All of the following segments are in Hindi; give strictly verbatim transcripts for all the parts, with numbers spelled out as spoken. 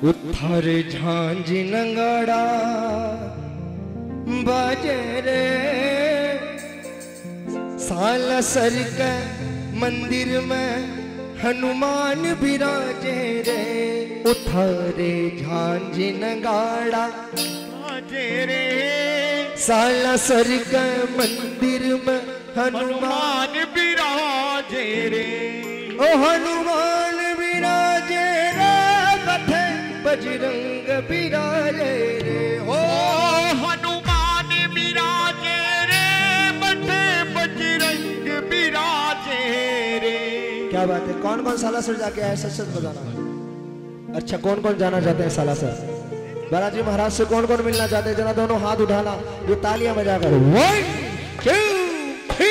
उथर झांझ नंगड़ा बाजे रे सालासर के मंदिर में हनुमान विराजे रे। उथरे झांझ नगाड़ा बाजे रे सालासर के मंदिर में हनुमान विराजे रे। ओ हनुमान विराजे रे कथे बजरंग विराजे रे। ओ हनुमान विराजे रे कथे बजरंग विराजे रे। क्या बात है। कौन कौन सालासर जाके आए सच सच बताना। अच्छा कौन कौन जाना चाहते हैं सालासर। बालाजी महाराज से कौन कौन मिलना चाहते हैं जरा दोनों हाथ उठाना ये तालियां बजाकर। वन टू थ्री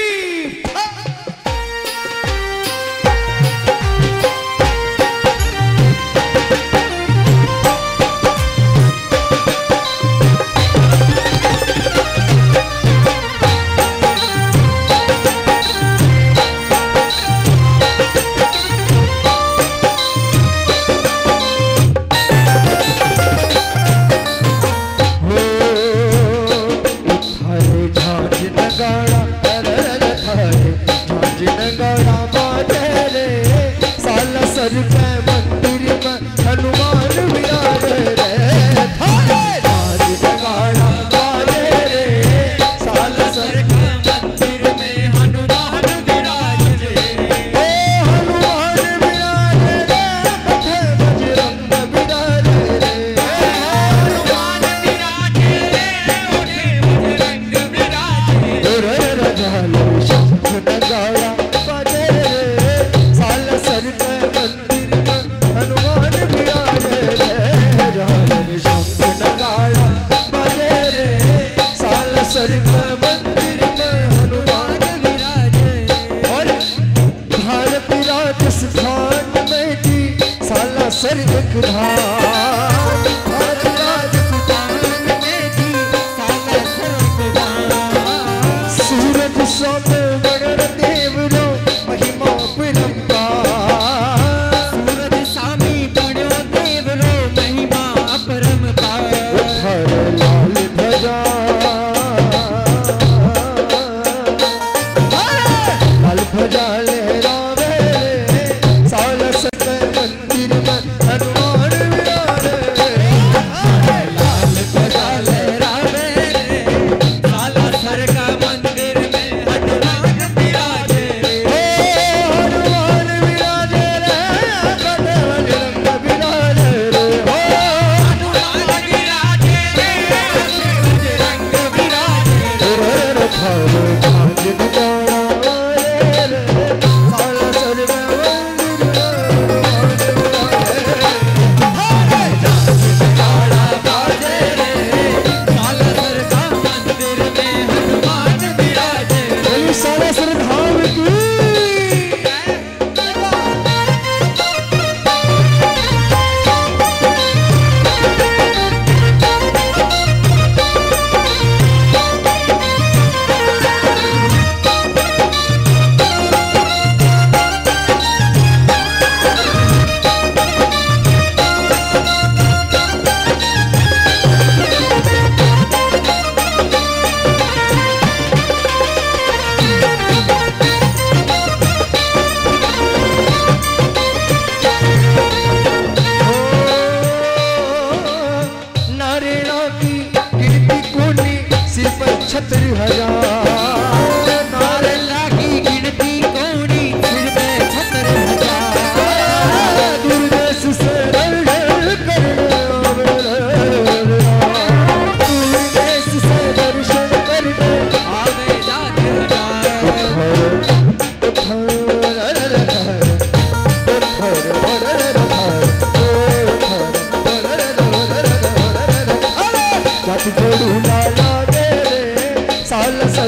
साल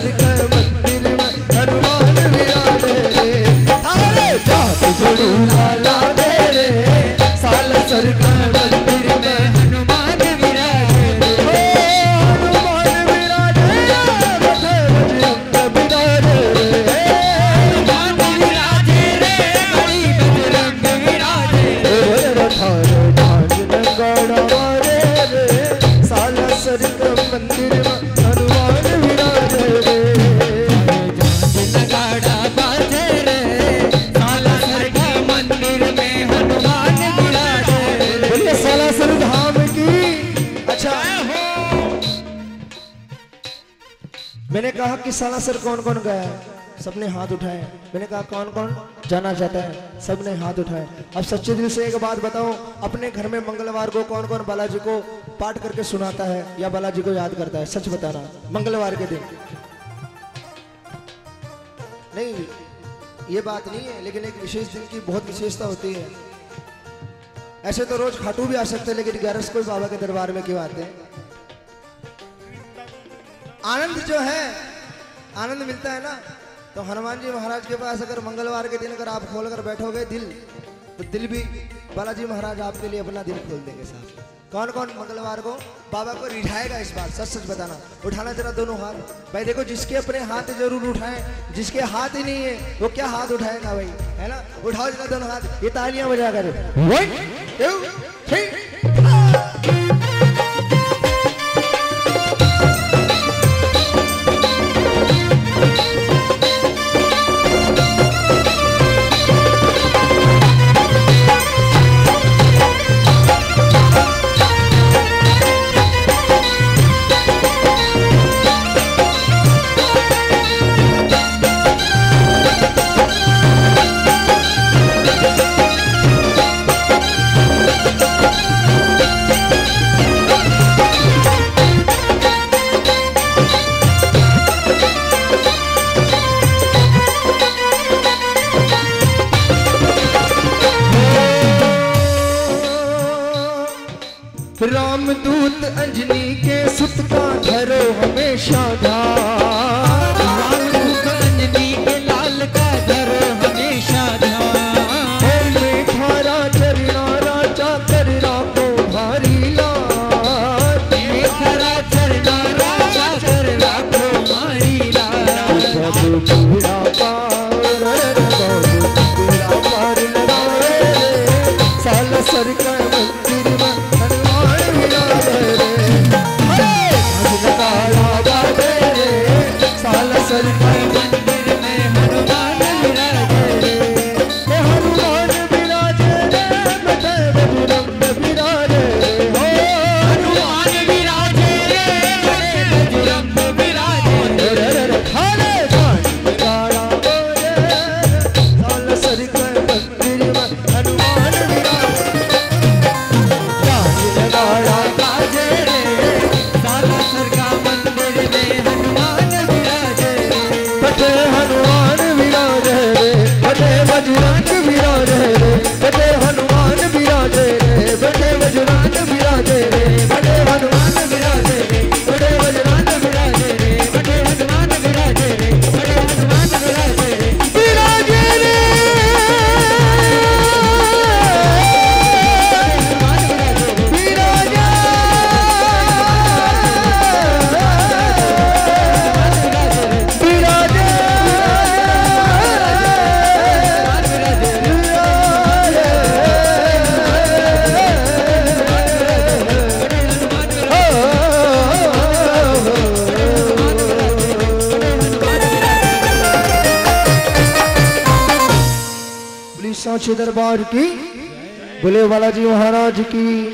सालासर धाम की। अच्छा, मैंने कहा कि सालासर कौन कौन गया है, सबने हाथ उठाए। मैंने कहा कौन कौन जाना चाहता है, सबने हाथ उठाए। अब सच्चे दिल से एक बात बताओ, अपने घर में मंगलवार को कौन कौन बालाजी को पाठ करके सुनाता है या बालाजी को याद करता है? सच बताना। मंगलवार के दिन नहीं, ये बात नहीं है, लेकिन एक विशेष दिन की बहुत विशेषता होती है। ऐसे तो रोज खाटू भी आ सकते हैं, लेकिन ग्यारह कोई बाबा के दरबार में क्यों आते हैं? आनंद जो है, आनंद मिलता है ना, तो हनुमान जी महाराज के पास अगर मंगलवार के दिन अगर आप खोल कर बैठोगे दिल, तो दिल भी बालाजी महाराज आपके लिए अपना दिल खोल देंगे साहब। कौन कौन मंगलवार को बाबा को रिझाएगा इस बार? सच सच बताना। उठाना जरा दोनों हाथ भाई। देखो, जिसके अपने हाथ जरूर उठाएं, जिसके हाथ ही नहीं है वो क्या हाथ उठाएगा भाई, है ना? उठाओ जरा दोनों हाथ, ये तालियां बजा कर। One two three. रामदूत अंजनी के सुत का धरो हमेशा ध्यान। रामदूत अंजनी के लाल का धरो हमेशा ध्यान। मेघारा चरना राजा कर राखो भारी लाल। मेघारा चरना राजा कर राखो मारी लाल। बाबू पीड़ा पार, बाबू पीड़ा पार लगाए रे। सालासर का मंदिर में हनुमान विराजे रे। नगाड़ा बाजे रे। सालासर का मंदिर में हनुमान विराजे रे। हनुमान विराजे रे, बैठे बजरंग विराजे रे। हो हनुमान विराजे रे, बजरंग विराजे रे। रे रे खाने नगाड़ा बाजे रे। सालासर का मंदिर में हनुमान विराजे। नगाड़ा बाजे रे, सालासर का मंदिर में हनुमान विराजे रे। बटे हनुमान विराजे रे, बटे बजरंग विराजे रे। बटे हनुमान विराजे रे, बटे बजरंग विराजे रे। बटे हनुमान विराजे रे, बटे बजरंग विराजे रे। बड़े हनुमान विराजे रे, बड़े हनुमान विराजे रे। विराजे रे। विराजे विराजे सांचे दरबार की, बोले बालाजी महाराज की।